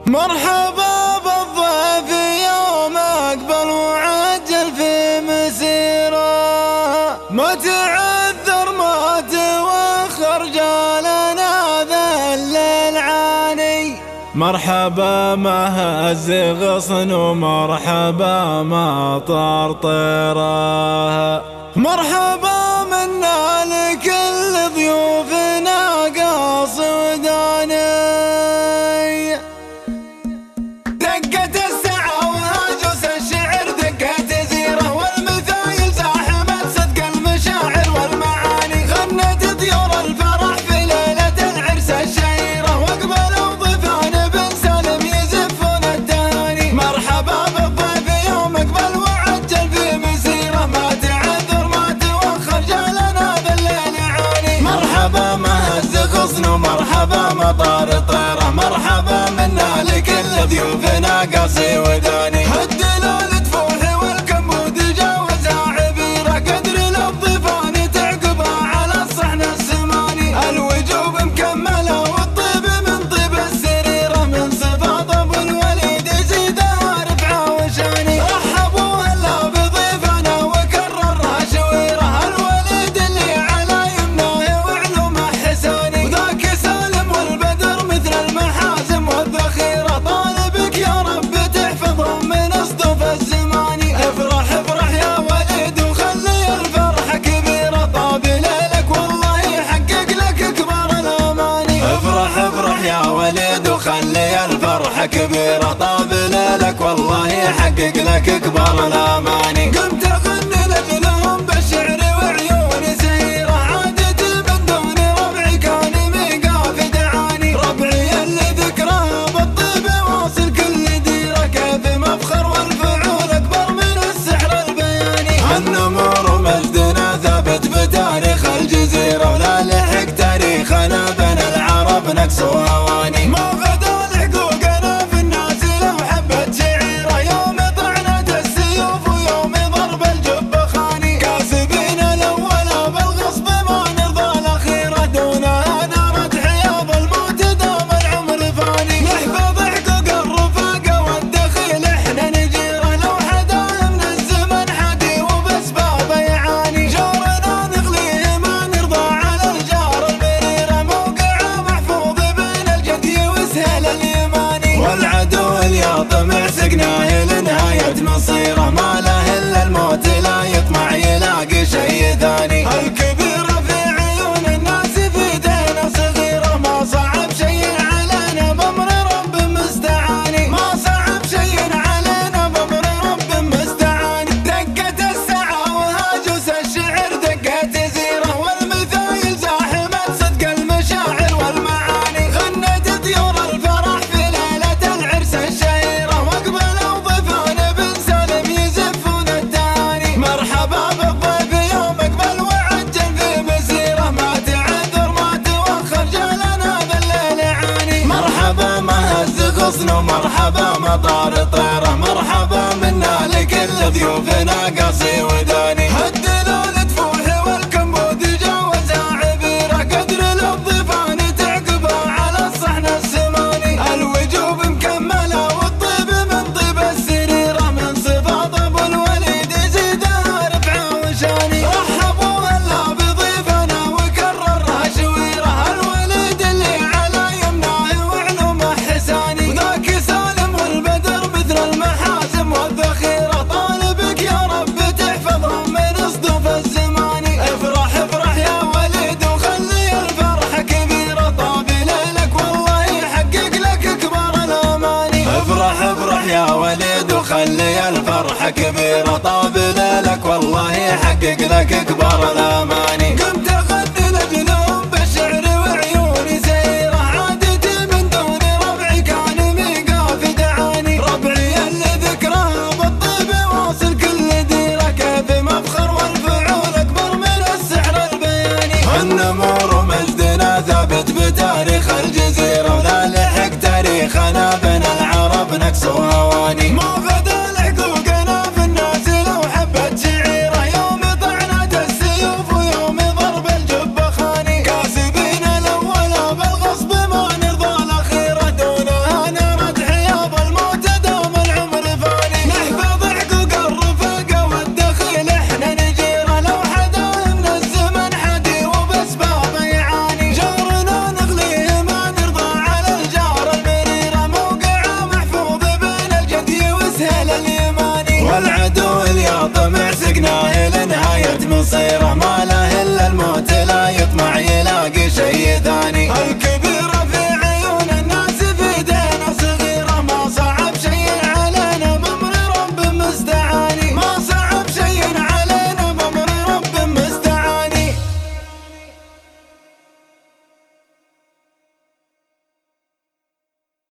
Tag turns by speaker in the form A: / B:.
A: مرحبا بالضيف يوم أقبل وعجل في مسيره، ما تعذر ما توخر جالنا ذا الليل عاني. مرحبا ما هز غصن ومرحبا ما طرطره، مرحبا منا لكل ضيوفنا قاصداني. مرحبا مطار طيره، مرحبا منا لكل ضيوفنا قاصي وداني. الدلال تفوحي والكمود جاوزها عبيره، قدر للضيفان تعقبها على الصحن السماني. الوجوب مكمله والطيب من طيب السريره، من صفات ابو الوليد يزيدها رفعه وشاني. رحبوا هلا بضيفنا وكررها شويره، الوليد اللي على يمناه وعلومه حساني. وخلي الفرحة كبيرة، طاب ليلك والله يحقق لك كبار الأماني. قمت أغني لجلهم بالشعر وعيوني سيرة، عادت من دون ربعي كان ميقاف دعاني. ربعي اللي ذكرها بالطيب واصل كل ديرة، كيف مفخر والفعول أكبر من السحر البياني. النمور ومجدنا ثابت بتاريخ الجزيرة، ولا لحق تاريخنا بين العرب نقص وهواني. ما غدا لحقوقنا في الناس لو حبت شعيره، يوم طعنت السيوف ويوم ضرب الجب خاني. كاسبين الاول بالغصب ما نرضى الاخيره، دونها نارت حياض الموت دام العمر فاني. نحفظ حقوق الرفاقه والدخيل احنا نجيره، لو حدا من الزمن حدي وباسبابه يعاني. جارنا نغليه ما نرضى على الجار المريره، موقعه محفوظ بين الجدي وسهل اليماني. والعدو اللي طمع سقناه لنهاية مصيره، ما له الا الموت لا يطمع يلاقي شي ثاني. الكبيرة في عيون الناس في دينا صغيرة، ما صعب شي علينا بأمر رب مستعاني. ما صعب شي علينا بأمر رب مستعاني. دقت الساعة وهاجس الشعر دقت زيرة، والمثايل زاحمة صدق المشاعر والمعاني. غنت طيور الفرح في ليلة العرس الشهيرة، واقبلوا ضيفان بن سالم يزفون التهاني. مرحبا بالضيف يوم اقبل وعجل في مسيره، ما تعذر ما توخر جالنا بالليل عاني. مرحبا ما هز غصن ومرحبا مطار طيره، مرحبا منا لكل ضيوفنا قاصي وداني. الدلال تفوحي والكمود جاوزها عبيره، قدر للضيفان تعقبها على الصحن السماني. الوجوب مكمله والطيب من طيب السريره، من صفات ابو الوليد يزيدها رفعه وشاني. رحبوا هلا بضيفنا وكررها شويره، الوليد اللي على يمناه وعلومه حساني. وذاك سالم والبدر مثل المحاسم والذخيره، طالبك يا رب تحفظهم من صدوف الزماني. افرح افرح يا وليد وخلي الفرحه كبيره، طاب ليلك والله يحقق لك كبار الاماني. افرح افرح يا وليد وخلي الفرحه كبيره، طاب ليلك والله يحقق لك كبار الاماني. قمت اغني لجلهم بالشعر وعيوني سيره، عادت من دون ربعي كان ميقاف دعاني. ربعي اللي ذكرها بالطيب واصل كل ديره، كيف مفخر والفعول اكبر من السحر البياني. النمور ومجدنا ثابت بتاريخ الجزيره، ولا لحق تاريخنا بين العرب نقص